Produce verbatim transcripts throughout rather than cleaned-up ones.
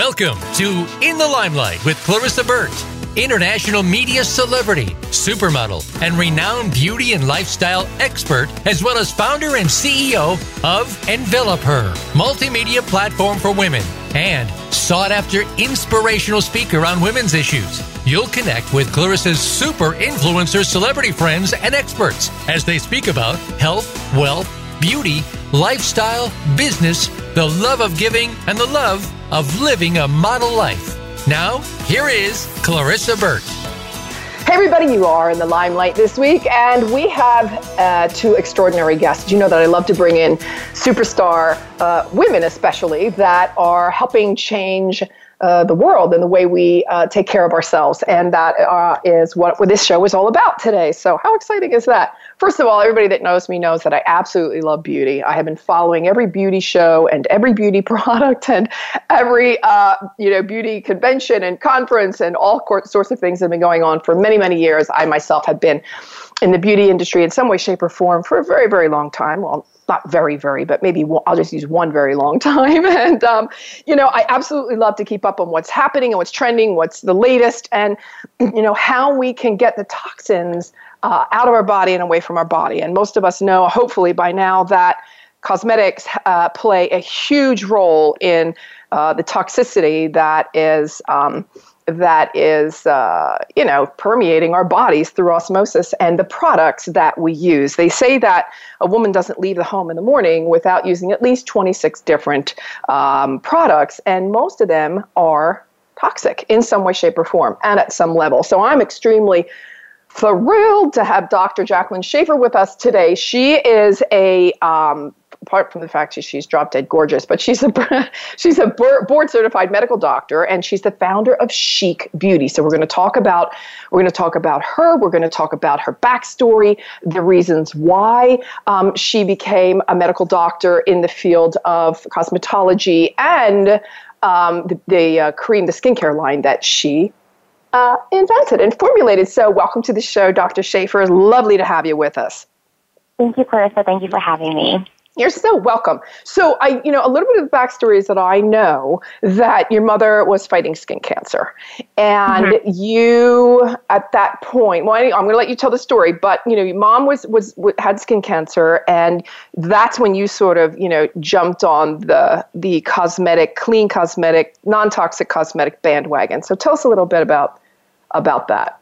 Welcome to In the Limelight with Clarissa Burt, international media celebrity, supermodel, and renowned beauty and lifestyle expert, as well as founder and C E O of Envelop Her, multimedia platform for women, and sought-after inspirational speaker on women's issues. You'll connect with Clarissa's super influencer celebrity friends and experts as they speak about health, wealth, beauty, lifestyle, business, the love of giving, and the love of living a model life. Now, here is Clarissa Burt. Hey everybody, you are in the limelight this week, and we have uh, two extraordinary guests. You know that I love to bring in superstar uh, women, especially, that are helping change uh, the world and the way we uh, take care of ourselves. And that uh, is what this show is all about today. So how exciting is that? First of all, everybody that knows me knows that I absolutely love beauty. I have been following every beauty show and every beauty product and every uh, you know beauty convention and conference and all sorts of things that have been going on for many, many years. I myself have been in the beauty industry in some way, shape, or form for a very, very long time. Well, not very, very, but maybe one, I'll just use one very long time. And, um, you know, I absolutely love to keep up on what's happening and what's trending, what's the latest, and, you know, how we can get the toxins uh, out of our body and away from our body. And most of us know, hopefully by now, that cosmetics uh, play a huge role in uh, the toxicity that is um, that is, uh, you know, permeating our bodies through osmosis and the products that we use. They say that a woman doesn't leave the home in the morning without using at least twenty-six different um, products, and most of them are toxic in some way, shape, or form, and at some level. So I'm extremely thrilled to have Doctor Jacqueline Shaffer with us today. She is a um, apart from the fact that she's drop dead gorgeous, but she's a she's a board certified medical doctor, and she's the founder of Chic Beauty. So we're going to talk about we're going to talk about her. We're going to talk about her backstory, the reasons why um, she became a medical doctor in the field of cosmetology, and um, the, the uh, cream, the skincare line that she uh, invented and formulated. So welcome to the show, Doctor Shaffer. Lovely to have you with us. Thank you, Clarissa. Thank you for having me. You're so welcome. So I, you know, a little bit of the backstory is that I know that your mother was fighting skin cancer, and mm-hmm. you, at that point, well, I'm going to let you tell the story, but you know, your mom was, was had skin cancer, and that's when you sort of, you know, jumped on the the cosmetic, clean cosmetic, non-toxic cosmetic bandwagon. So tell us a little bit about about that.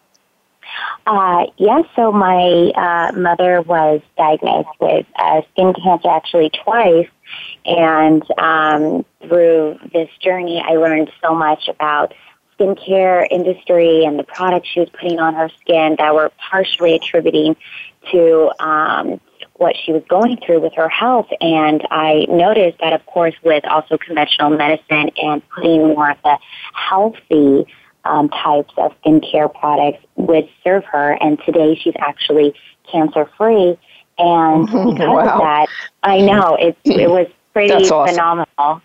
Uh, yes, so my uh, mother was diagnosed with uh, skin cancer actually twice, and um, through this journey I learned so much about skincare industry and the products she was putting on her skin that were partially attributing to um, what she was going through with her health. And I noticed that, of course, with also conventional medicine and putting more of the healthy Um, types of skincare products would serve her, and today she's actually cancer-free. And because wow. of that, I know it it was pretty awesome. Phenomenal.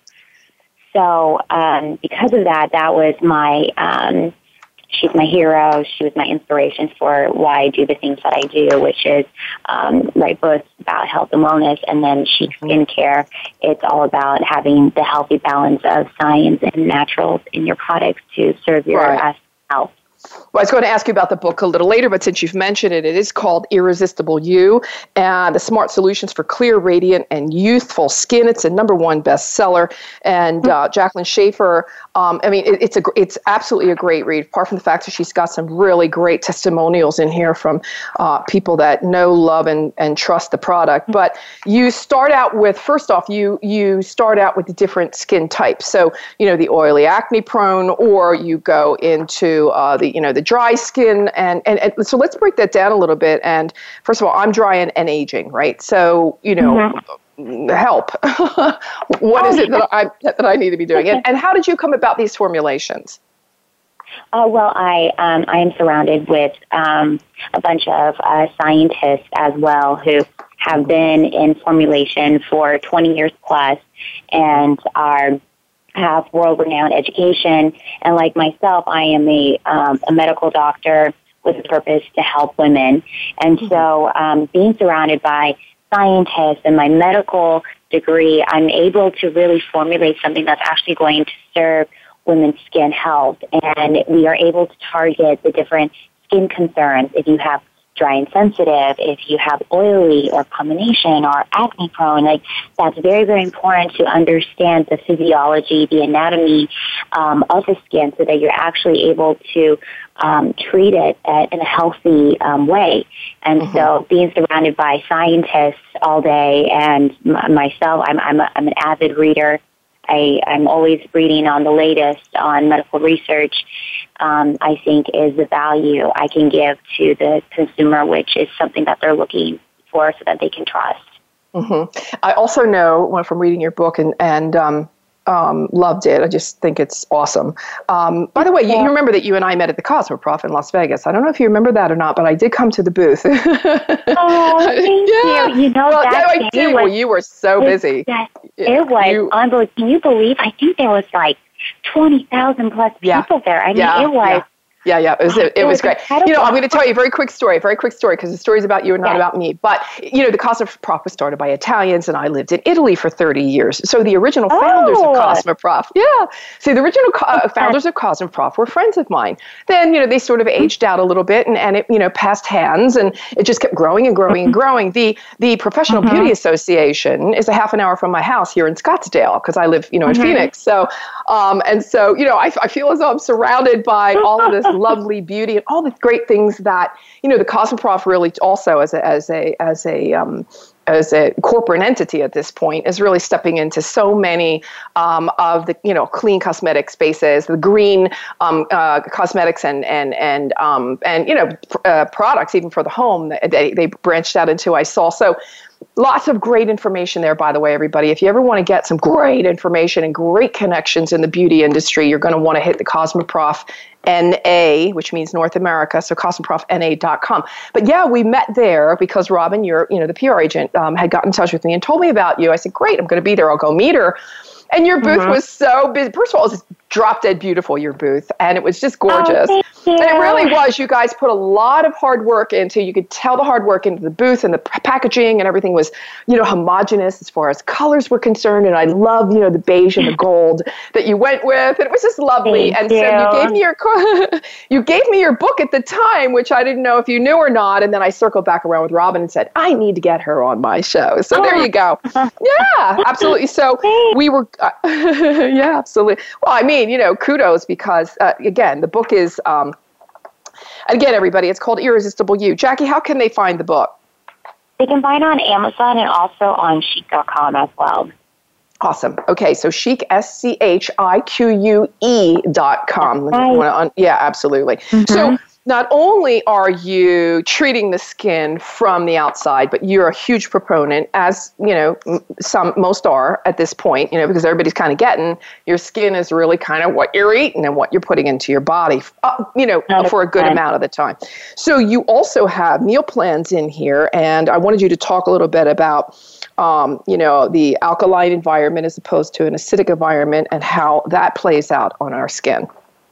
So um, because of that, that was my um, she's my hero. She was my inspiration for why I do the things that I do, which is um, right both about health and wellness, and then Chic Skincare. It's all about having the healthy balance of science and naturals in your products to serve your right. health. Well, I was going to ask you about the book a little later, but since you've mentioned it, it is called Irresistible You, and the Smart Solutions for Clear, Radiant, and Youthful Skin. It's a number one bestseller. And uh, Jacqueline Shaffer, um, I mean, it, it's a it's absolutely a great read, apart from the fact that she's got some really great testimonials in here from uh, people that know, love, and, and trust the product. But you start out with, first off, you you start out with the different skin types. So, you know, the oily, acne prone, or you go into uh, the you know, the dry skin. And, and, and so let's break that down a little bit. And first of all, I'm dry and, and aging, right? So, you know, mm-hmm. help. What oh, is it that I, that I need to be doing? And, and how did you come about these formulations? Uh, well, I um, I am surrounded with um, a bunch of uh, scientists as well who have been in formulation for twenty years plus and are have world-renowned education, and like myself, I am a, um, a medical doctor with a purpose to help women. And so um, being surrounded by scientists and my medical degree, I'm able to really formulate something that's actually going to serve women's skin health. And we are able to target the different skin concerns. If you have dry and sensitive, if you have oily or combination or acne prone, like that's very, very important to understand the physiology, the anatomy um, of the skin so that you're actually able to um, treat it at, in a healthy um, way. And mm-hmm. so being surrounded by scientists all day and m- myself, I'm, I'm, a, I'm an avid reader. I, I'm always reading on the latest on medical research, um, I think is the value I can give to the consumer, which is something that they're looking for so that they can trust. Mm-hmm. I also know well, from reading your book and, and um, um, loved it. I just think it's awesome. Um, by the way, you, you remember that you and I met at the Cosmoprof in Las Vegas. I don't know if you remember that or not, but I did come to the booth. Oh, thank yeah. you. You know, well, that no, I day did. was, Well, you were so busy. Yes, it was you, unbelievable. Can you believe? I think there was like twenty thousand plus people yeah. there. I mean, yeah. it was... Yeah. Yeah, yeah, it was it, it, it was, was great. Incredible. You know, I'm going to tell you a very quick story, a very quick story, because the story's about you and not yes. about me. But, you know, the Cosmoprof was started by Italians, and I lived in Italy for thirty years. So the original oh. founders of Cosmoprof, yeah. So the original co- uh, founders of Cosmoprof were friends of mine. Then, you know, they sort of aged out a little bit, and, and it, you know, passed hands, and it just kept growing and growing and growing. The the Professional mm-hmm. Beauty Association is a half an hour from my house here in Scottsdale, because I live, you know, in mm-hmm. Phoenix. So, um, and so, you know, I, I feel as though I'm surrounded by all of this lovely beauty and all the great things that, you know, the Cosmoprof really also as a, as a, as a, um, as a corporate entity at this point is really stepping into so many um, of the, you know, clean cosmetic spaces, the green um, uh, cosmetics and, and, and, um, and, you know, pr- uh, products, even for the home that they, they branched out into, I saw. So lots of great information there, by the way, everybody. If you ever want to get some great information and great connections in the beauty industry, you're going to want to hit the Cosmoprof N A, which means North America, so cosmoprof N A dot com. But yeah, we met there because Robin, your, you know, the P R agent, um, had gotten in touch with me and told me about you. I said, great, I'm going to be there. I'll go meet her. And your booth mm-hmm. was so busy. First of all, it was drop dead beautiful, your booth, and it was just gorgeous. Oh, and it really was. You guys put a lot of hard work into, you could tell the hard work into the booth, and the packaging and everything was, you know, homogenous as far as colors were concerned. And I love, you know, the beige and the gold that you went with. And it was just lovely. Thank and you. so you gave me your you gave me your book at the time, which I didn't know if you knew or not. And then I circled back around with Robin and said, I need to get her on my show. So oh. there you go. Yeah, absolutely. So we were, uh, yeah, absolutely. Well, I mean, you know, kudos because, uh, again, the book is, um, again, everybody, it's called Irresistible You. Jackie, how can they find the book? They can find it on Amazon and also on chic dot com as well. Awesome. Okay, so Chic, S C H I Q U E dot com. Right. Yeah, absolutely. Mm-hmm. So not only are you treating the skin from the outside, but you're a huge proponent, as, you know, some, most are at this point, you know, because everybody's kind of getting, your skin is really kind of what you're eating and what you're putting into your body, uh, you know, for a good amount of the time. So you also have meal plans in here, and I wanted you to talk a little bit about, um, you know, the alkaline environment as opposed to an acidic environment and how that plays out on our skin.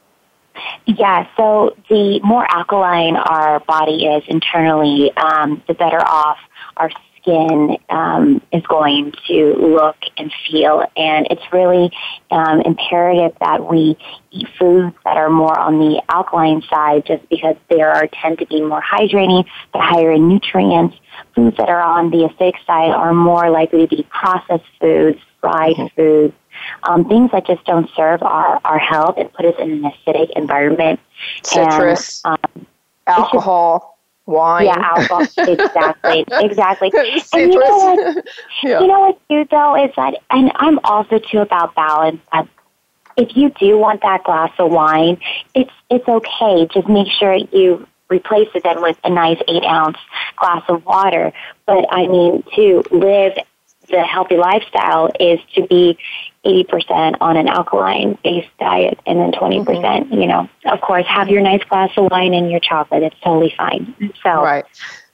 Yeah, so the more alkaline our body is internally, um, the better off our skin um, is going to look and feel. And it's really um, imperative that we eat foods that are more on the alkaline side just because they are tend to be more hydrating, they're higher in nutrients. Foods that are on the acidic side are more likely to be processed foods, fried mm-hmm. foods, Um, things that just don't serve our, our health and put us in an acidic environment. Citrus, and, um, alcohol, just, wine. Yeah, alcohol. Exactly, exactly. Citrus. And you know what? yeah. You know what, too, though, is that, and I'm also too about balance. Uh, if you do want that glass of wine, it's it's okay. Just make sure you replace it then with a nice eight ounce glass of water. But I mean, to live the healthy lifestyle is to be eighty percent on an alkaline-based diet and then twenty percent, mm-hmm. you know, of course, have your nice glass of wine and your chocolate. It's totally fine. So, right.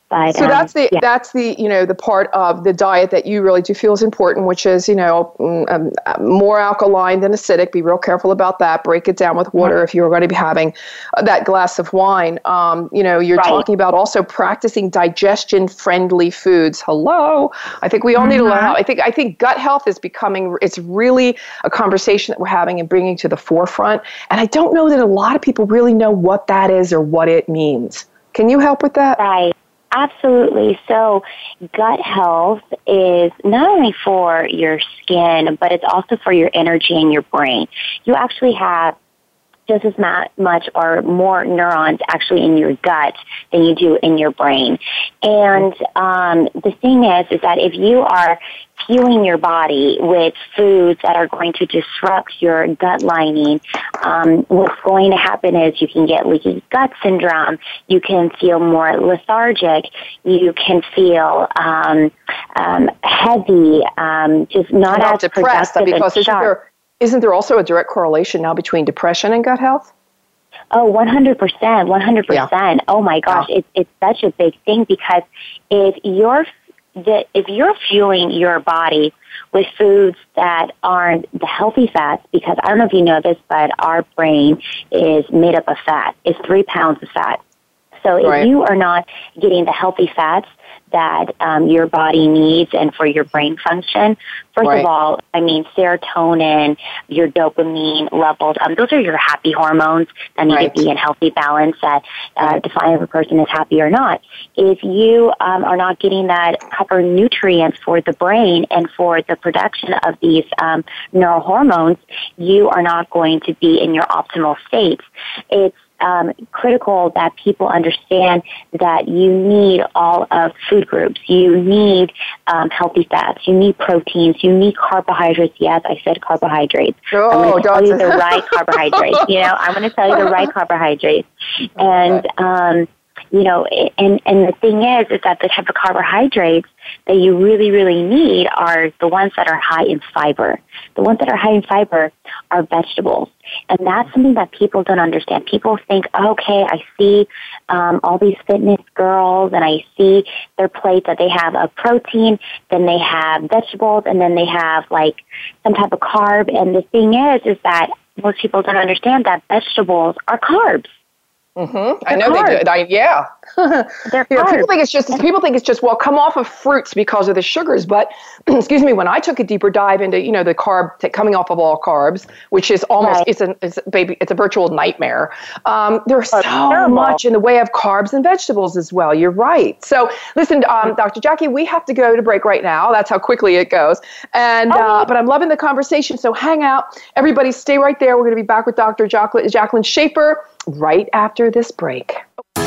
But, so um, that's the yeah. that's the you know the part of the diet that you really do feel is important, which is you know um, more alkaline than acidic. Be real careful about that. Break it down with water if you're going to be having uh, that glass of wine. Um, you know, you're right. talking about also practicing digestion-friendly foods. Hello, I think we all mm-hmm. need to learn how. I think I think gut health is becoming. It's really a conversation that we're having and bringing to the forefront. And I don't know that a lot of people really know what that is or what it means. Can you help with that? Right. Absolutely. So gut health is not only for your skin, but it's also for your energy and your brain. You actually have just as much or more neurons actually in your gut than you do in your brain. And um, the thing is, is that if you are fueling your body with foods that are going to disrupt your gut lining, um, what's going to happen is you can get leaky gut syndrome, you can feel more lethargic, you can feel um, um, heavy, um, just not as depressed, productive because and sharp. Isn't there also a direct correlation now between depression and gut health? Oh, one hundred percent, one hundred percent. Yeah. Oh my gosh, yeah. it's it's such a big thing, because if you're the, if you're fueling your body with foods that aren't the healthy fats, because I don't know if you know this, but our brain is made up of fat. It's three pounds of fat. So if right. you are not getting the healthy fats that um, your body needs and for your brain function, first right. of all, I mean, serotonin, your dopamine levels, um, those are your happy hormones that need right. to be in healthy balance that uh, right. define if a person is happy or not. If you um, are not getting that proper nutrients for the brain and for the production of these um, neurohormones, you are not going to be in your optimal state. It's Um, critical that people understand that you need all of food groups. You need um, healthy fats. You need proteins. You need carbohydrates. Yes, I said carbohydrates. Oh, I'm going to tell you the right carbohydrates. You know, I'm going to tell you the right carbohydrates. And, um, you know, and, and the thing is, is that the type of carbohydrates that you really, really need are the ones that are high in fiber. The ones that are high in fiber are vegetables. And that's something that people don't understand. People think, okay, I see um, all these fitness girls and I see their plate that they have a protein, then they have vegetables, and then they have like some type of carb. And the thing is, is that most people don't understand that vegetables are carbs. Mm-hmm. I know carbs. They do. I, yeah. They're you know, people think it's just people think it's just well come off of fruits because of the sugars, but excuse me, when I took a deeper dive into you know the carb t- coming off of all carbs, which is almost right. it's an it's baby it's a virtual nightmare. Um, there's oh, so terrible. much in the way of carbs and vegetables as well. You're right. So listen, um, Doctor Jackie, we have to go to break right now. That's how quickly it goes. And okay. uh, but I'm loving the conversation. So hang out, everybody, stay right there. We're going to be back with Doctor Jacqueline, Jacqueline Schaefer right after this break.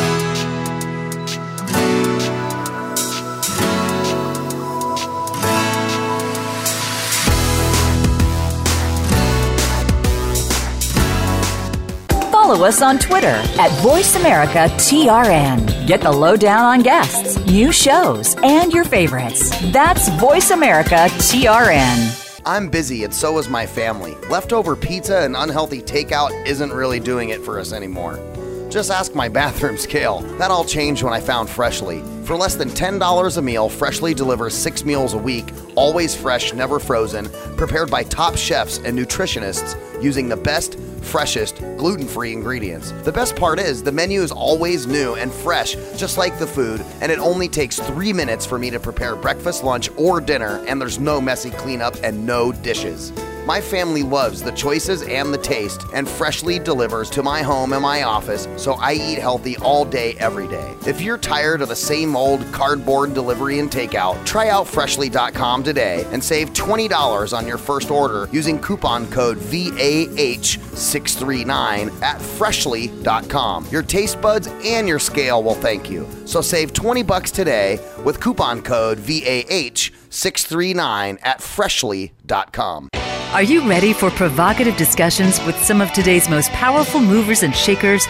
Follow us on Twitter at Voice America T R N. Get the lowdown on guests, new shows, and your favorites. That's Voice America T R N. I'm busy and so is my family. Leftover pizza and unhealthy takeout isn't really doing it for us anymore. Just ask my bathroom scale. That all changed when I found Freshly. For less than ten dollars a meal, Freshly delivers six meals a week, always fresh, never frozen, prepared by top chefs and nutritionists using the best, freshest, gluten-free ingredients. The best part is the menu is always new and fresh, just like the food, and it only takes three minutes for me to prepare breakfast, lunch, or dinner, and there's no messy cleanup and no dishes. My family loves the choices and the taste, and Freshly delivers to my home and my office, so I eat healthy all day, every day. If you're tired of the same old cardboard delivery and takeout, try out Freshly dot com today and save twenty dollars on your first order using coupon code V A H six three nine at Freshly dot com. Your taste buds and your scale will thank you. So save twenty bucks today with coupon code V A H six three nine at Freshly dot com. Are you ready for provocative discussions with some of today's most powerful movers and shakers?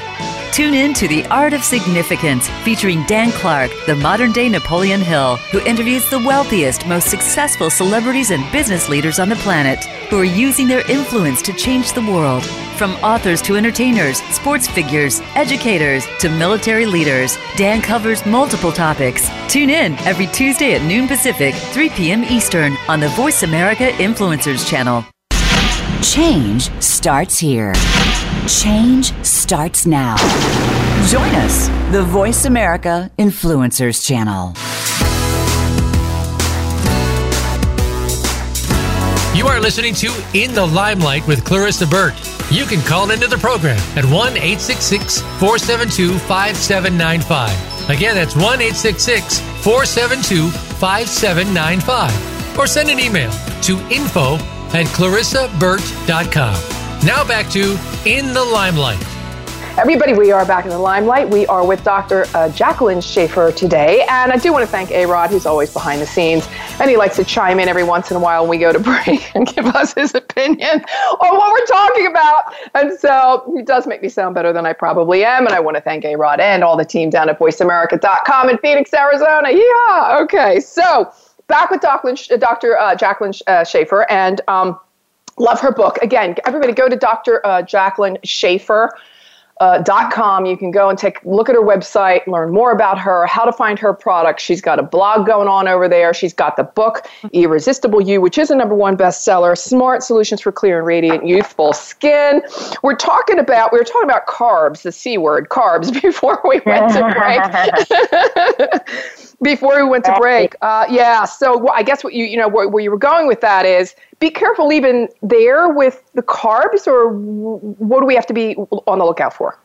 Tune in to The Art of Significance, featuring Dan Clark, the modern-day Napoleon Hill, who interviews the wealthiest, most successful celebrities and business leaders on the planet who are using their influence to change the world. From authors to entertainers, sports figures, educators to military leaders, Dan covers multiple topics. Tune in every Tuesday at noon Pacific, three p.m. Eastern on the Voice America Influencers channel. Change starts here. Change starts now. Join us, the Voice America Influencers channel. You are listening to In the Limelight with Clarissa Burt. You can call into the program at one eight six six, four seven two, five seven nine five. Again, that's one eight six six, four seven two, five seven nine five. Or send an email to info at clarissa burt dot com. Now back to In the Limelight. Everybody, we are back in the limelight. We are with Doctor Uh, Jacqueline Shaffer today. And I do want to thank A-Rod, who's always behind the scenes. And he likes to chime in every once in a while when we go to break and give us his opinion on what we're talking about. And so he does make me sound better than I probably am. And I want to thank A-Rod and all the team down at voice america dot com in Phoenix, Arizona. Yeah, okay. So back with Doctor Uh, Jacqueline uh, Shaffer. And um, love her book. Again, everybody go to Doctor Uh, Jacqueline Shaffer. Uh, dot com. You can go and take a look at her website, learn more about her, how to find her products. She's got a blog going on over there. She's got the book, Irresistible You, which is a number one bestseller, Smart Solutions for Clear and Radiant Youthful Skin. We're talking about, we were talking about carbs, the C word, carbs, before we went to break. Before we went to break. Uh, yeah, so I guess what you, you know, where, where you were going with that is, be careful even there with the carbs, or what do we have to be on the lookout for?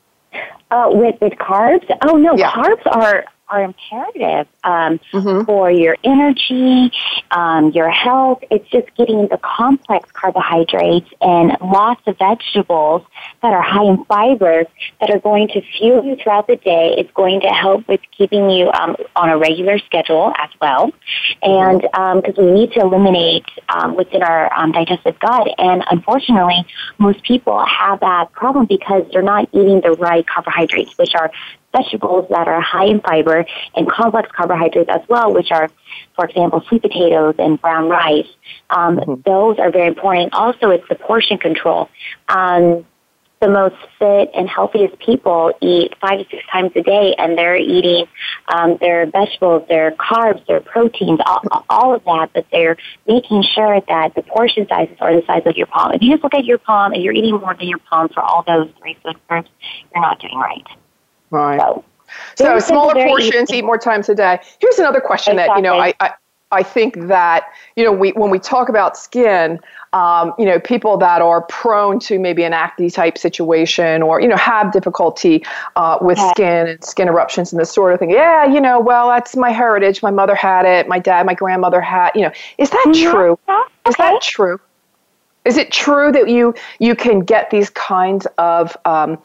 Uh, with, with carbs? Oh, no, yeah. Carbs are, are imperative um, mm-hmm. for your energy, um, your health. It's just getting the complex carbohydrates and lots of vegetables that are high in fiber that are going to fuel you throughout the day. It's going to help with keeping you um, on a regular schedule as well. And because um, we need to eliminate um, what's in our um, digestive gut. And unfortunately, most people have that problem because they're not eating the right carbohydrates, which are vegetables that are high in fiber, and complex carbohydrates as well, which are, for example, sweet potatoes and brown rice. Um, mm-hmm. Those are very important. Also, it's the portion control. Um, the most fit and healthiest people eat five to six times a day, and they're eating um, their vegetables, their carbs, their proteins, all, all of that, but they're making sure that the portion sizes are the size of your palm. If you just look at your palm and you're eating more than your palm for all those three food groups, you're not doing right. Right. So, so smaller portions, easy. Eat more times a day. Here's another question exactly. that, you know, I, I, I think that, you know, we when we talk about skin, um, you know, people that are prone to maybe an acne type situation, or, you know, have difficulty uh, with okay. skin and skin eruptions and this sort of thing. Yeah, you know, well, that's my heritage. My mother had it. My dad, my grandmother had, you know, is that mm-hmm. true? Okay. Is that true? Is it true that you you can get these kinds of um,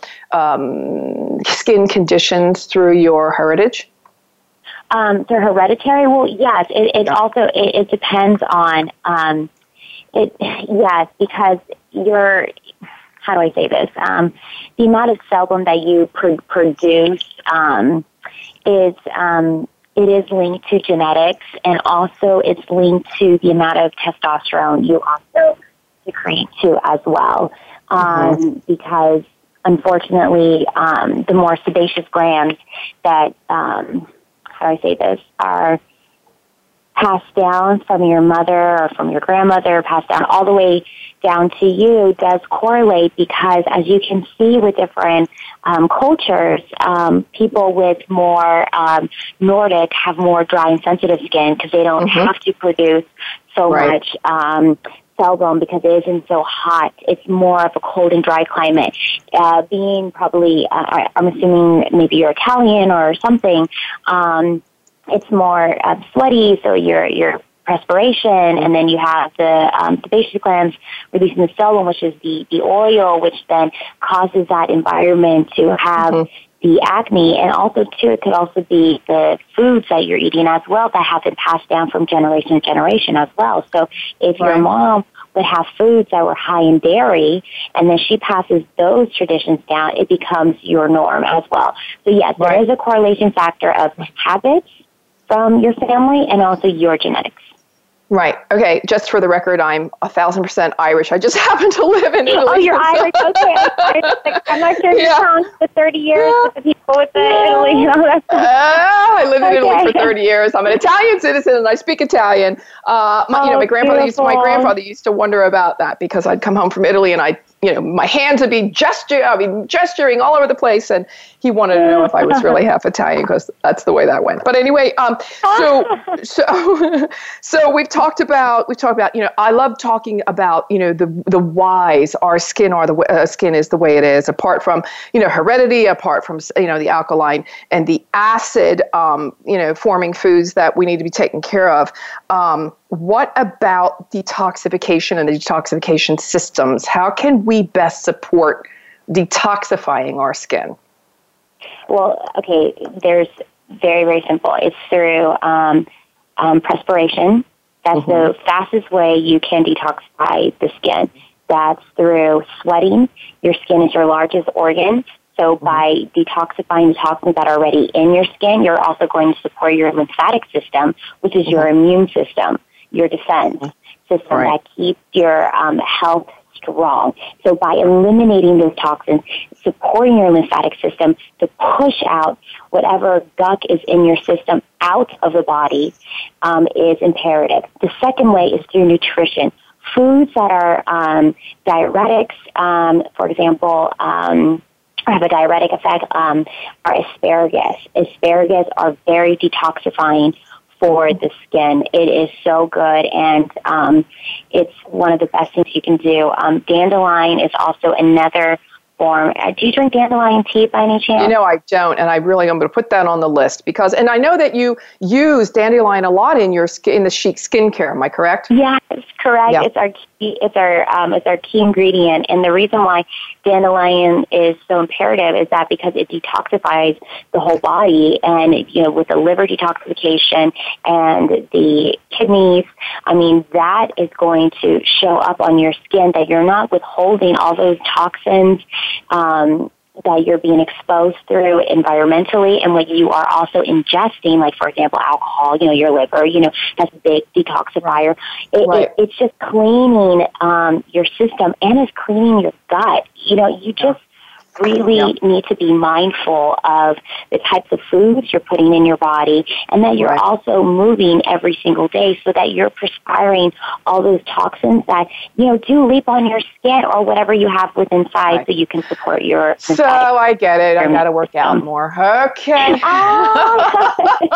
um, skin conditions through your heritage? Um, they're hereditary. Well, yes. It, it yeah. also it, it depends on um, it. Yes, because your how do I say this? Um, the amount of sebum that you pr- produce um, is. Um, It is linked to genetics, and also it's linked to the amount of testosterone you also secrete too as well. Um, mm-hmm. Because unfortunately, um, the more sebaceous glands that, um, how do I say this, are passed down from your mother or from your grandmother, passed down all the way down to you, does correlate, because as you can see with different um, cultures, um, people with more um, Nordic have more dry and sensitive skin because they don't mm-hmm. have to produce so right. much um, sebum because it isn't so hot. It's more of a cold and dry climate. Uh, being probably, uh, I'm assuming maybe you're Italian or something, um, it's more uh, sweaty, so you're you're perspiration, and then you have the um, sebaceous glands releasing the sebum, which is the, the oil, which then causes that environment to have mm-hmm. the acne. And also, too, it could also be the foods that you're eating as well that have been passed down from generation to generation as well. So if right. your mom but have foods that were high in dairy, and then she passes those traditions down, it becomes your norm as well. So yes, right. there is a correlation factor of habits from your family and also your genetics. Right. Okay. Just for the record, I'm a thousand percent Irish. I just happen to live in Italy. Oh, you're Irish. Okay. I'm, I'm not sure yeah. you count the thirty years yeah. with the people with the yeah. Italy. You know, that's uh, I lived in okay. Italy for thirty years. I'm an Italian citizen and I speak Italian. Uh, my, oh, you know, my grandfather used to, my grandfather used to wonder about that because I'd come home from Italy and I, you know, my hands would be gesture, I mean, gesturing all over the place, and he wanted to know if I was really half Italian because that's the way that went. But anyway, um, so so so we've talked about we talked about you know I love talking about you know the the whys our skin are the uh, skin is the way it is, apart from you know heredity, apart from you know the alkaline and the acid um, you know forming foods that we need to be taken care of. Um, What about detoxification and the detoxification systems? How can we best support detoxifying our skin? Well, okay, there's very, very simple. It's through um, um, perspiration. That's mm-hmm. the fastest way you can detoxify the skin. That's through sweating. Your skin is your largest organ. So mm-hmm. by detoxifying the toxins that are already in your skin, you're also going to support your lymphatic system, which is mm-hmm. your immune system, your defense system right. that keeps your um, health strong. So by eliminating those toxins, supporting your lymphatic system to push out whatever gunk is in your system out of the body um, is imperative. The second way is through nutrition. Foods that are um, diuretics, um, for example, um, have a diuretic effect, um, are asparagus. Asparagus are very detoxifying for the skin. It is so good, and um, it's one of the best things you can do. Um, dandelion is also another form. Uh, do you drink dandelion tea by any chance? You know, I don't, and I really am going to put that on the list because, and I know that you use dandelion a lot in your skin, in the Chic skincare. Am I correct? Yeah, it's correct. Yeah. It's our key, it's our um, it's our key ingredient, and the reason why dandelion is so imperative is that because it detoxifies the whole body, and you know, with the liver detoxification and the kidneys, I mean, that is going to show up on your skin that you're not withholding all those toxins um, that you're being exposed through environmentally, and what you are also ingesting, like, for example, alcohol, you know, your liver, you know, that's a big detoxifier. It, right. it, it's just cleaning um, your system, and it's cleaning your gut. You know, you just really yeah. need to be mindful of the types of foods you're putting in your body, and that you're right. also moving every single day so that you're perspiring all those toxins that, you know, do leap on your skin or whatever you have within inside right. so you can support your So I get it. I got to work out more. Okay. Oh.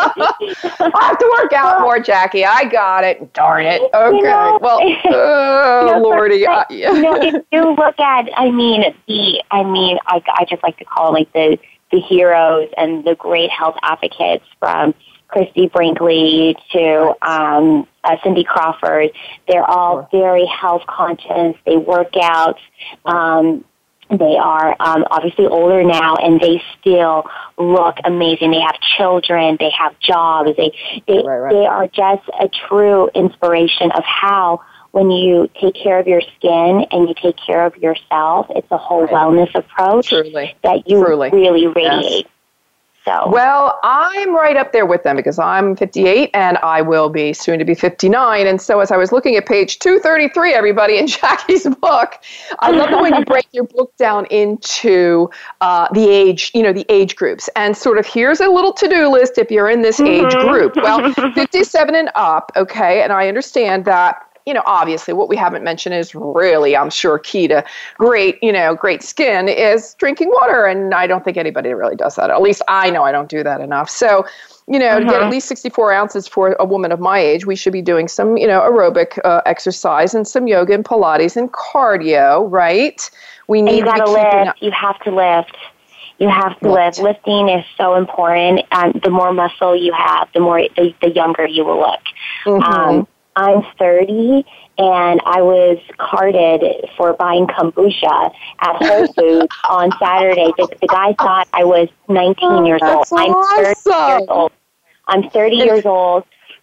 I have to work out more, Jackie. I got it. Darn it. Okay. You know, well, oh, you know, Lordy. Uh, yeah. You know, if you look at, I mean, the, I mean, I, I just like to call like the, the heroes and the great health advocates, from Christy Brinkley to um, uh, Cindy Crawford. They're all very health conscious. They work out. Um, they are um, obviously older now, and they still look amazing. They have children. They have jobs. They they, right, right. they are just a true inspiration of how, when you take care of your skin and you take care of yourself, it's a whole right. wellness approach Truly. that you Truly. really radiate. Yes. So. Well, I'm right up there with them because I'm fifty-eight and I will be soon to be fifty-nine. And so as I was looking at page two thirty-three, everybody, in Jackie's book, I love the way you break your book down into uh, the age, you know, the age groups. And sort of here's a little to-do list if you're in this mm-hmm. age group. Well, fifty-seven and up, okay, and I understand that, you know, obviously what we haven't mentioned is really, I'm sure, key to great, you know, great skin is drinking water. And I don't think anybody really does that. At least I know I don't do that enough. So, you know, uh-huh. to get at least sixty-four ounces for a woman of my age, we should be doing some, you know, aerobic uh, exercise and some yoga and Pilates and cardio, right? We need and you to gotta be lift. Up. You have to lift. You have to lift. Lifting is so important. Um, the more muscle you have, the more the, the younger you will look. Mm-hmm. Um, I'm thirty, and I was carded for buying kombucha at Whole Foods on Saturday. The, the guy thought I was nineteen years old. That's I'm awesome. thirty years old. I'm thirty years old,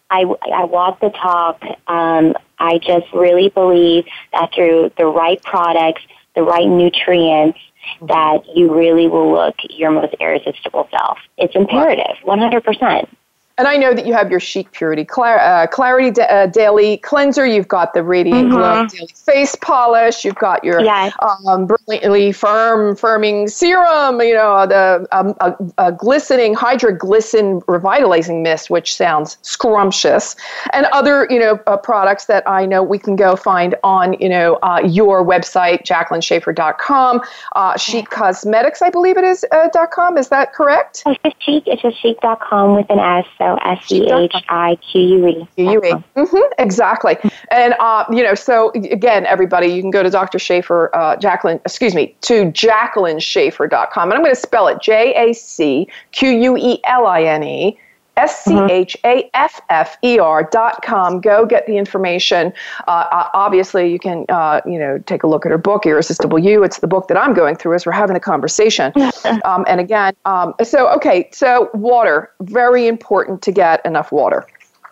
I, I walk the talk. Um, I just really believe that through the right products, the right nutrients, that you really will look your most irresistible self. It's imperative, one hundred percent. And I know that you have your Chic Purity Clar- uh, Clarity da- uh, Daily Cleanser. You've got the Radiant Mm-hmm. Glow Daily Face Polish. You've got your Yes. um, Brilliantly Firm Firming Serum. You know, the um, a, a glistening Hydra Glisten Revitalizing Mist, which sounds scrumptious, and other you know uh, products that I know we can go find on you know uh, your website, Jacqueline Shaffer dot com. Uh, Chic Cosmetics, I believe it is uh, .com. Is that correct? Oh, it's just Chic. It's just chic dot com with an S. So S C H I Q U E. Q U E. Mm-hmm, exactly. And, uh, you know, so again, everybody, you can go to Doctor Shaffer, uh, Jacqueline, excuse me, to Jacqueline Shaffer dot com. And I'm going to spell it J A C Q U E L I N E. S C H A F F E R dot com. Go get the information. Uh, obviously, you can, uh, you know, take a look at her book, Irresistible You. It's the book that I'm going through as we're having a conversation. Um, and again, um, so, okay, so water, very important to get enough water.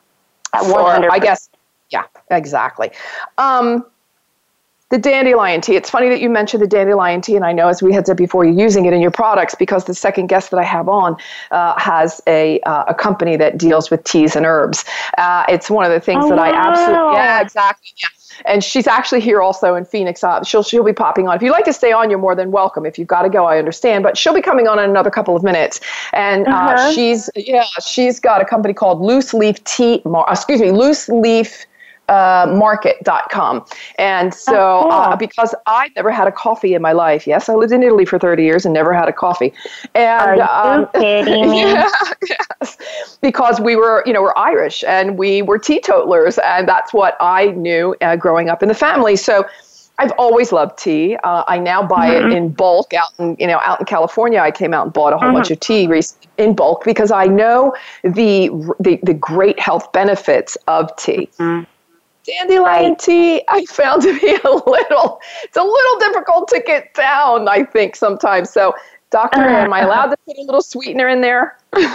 one hundred percent. Or, I guess, yeah, exactly. Um, The dandelion tea. It's funny that you mentioned the dandelion tea, and I know as we had said before, you're using it in your products because the second guest that I have on uh, has a uh, a company that deals with teas and herbs. Uh, it's one of the things oh, that I wow. absolutely, yeah, exactly, yeah. And she's actually here also in Phoenix. Uh, she'll she'll be popping on. If you'd like to stay on, you're more than welcome. If you've got to go, I understand. But she'll be coming on in another couple of minutes. And uh, Uh-huh. she's yeah, she's got a company called Loose Leaf Tea. Mar- excuse me, Loose Leaf. Uh, market dot com. And so, Oh, cool. uh, because I'd never had a coffee in my life. Yes, I lived in Italy for thirty years and never had a coffee. And, Are you um, kidding me? yeah, yes, because we were, you know, we're Irish and we were teetotalers, and that's what I knew uh, growing up in the family. So I've always loved tea. Uh, I now buy Mm-hmm. it in bulk out in, you know, out in California. I came out and bought a whole Mm-hmm. bunch of tea recently in bulk because I know the the, the great health benefits of tea. Mm-hmm. Dandelion Right. tea, I found to be a little, it's a little difficult to get down, I think, sometimes. So, doctor, am I allowed to put a little sweetener in there?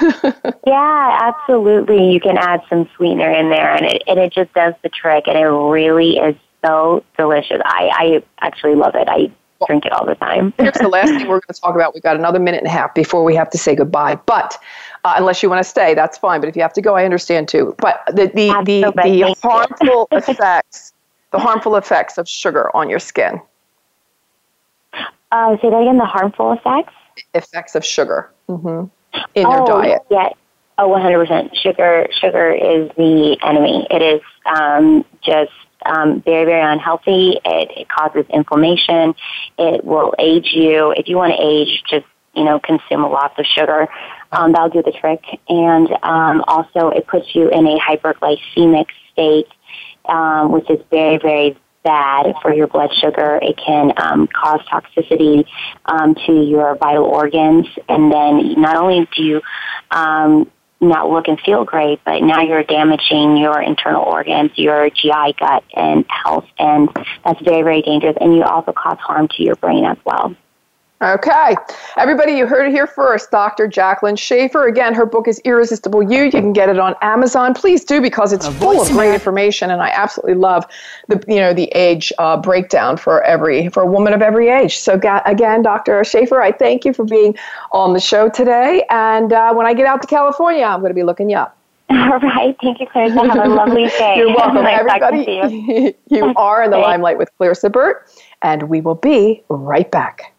Yeah, absolutely. You can add some sweetener in there, and it and it just does the trick, and it really is so delicious. I, I actually love it. I drink it all the time. Here's the last thing we're going to talk about. We've got another minute and a half before we have to say goodbye. But uh, unless you want to stay, that's fine. But if you have to go, I understand too. But the the the, Absolutely. the harmful effects, the harmful effects of sugar on your skin, Uh, say that again, the harmful effects? effects of sugar hmm in oh, your diet. Yeah. Oh, one hundred percent. Sugar, sugar is the enemy. It is um, just um, very, very unhealthy. It, it causes inflammation. It will age you. If you want to age, just, you know, consume a lot of sugar. Um, that'll do the trick. And um, also it puts you in a hyperglycemic state, um, which is very, very bad for your blood sugar. It can um, cause toxicity um, to your vital organs. And then not only do you um, not look and feel great, but now you're damaging your internal organs, your G I, gut, and health. And that's very, very dangerous. And you also cause harm to your brain as well. Okay. Everybody, you heard it here first. Doctor Jacqueline Shaffer. Again, her book is Irresistible You. You can get it on Amazon. Please do, because it's full of great information, and I absolutely love the you know the age uh, breakdown for every for a woman of every age. So ga- again, Doctor Shaffer, I thank you for being on the show today. And uh, when I get out to California, I'm going to be looking you up. All right. Thank you, Clarissa. Have a lovely day. You're welcome, Nice everybody. talking to you. You are in the limelight with Clarissa Burt, and we will be right back.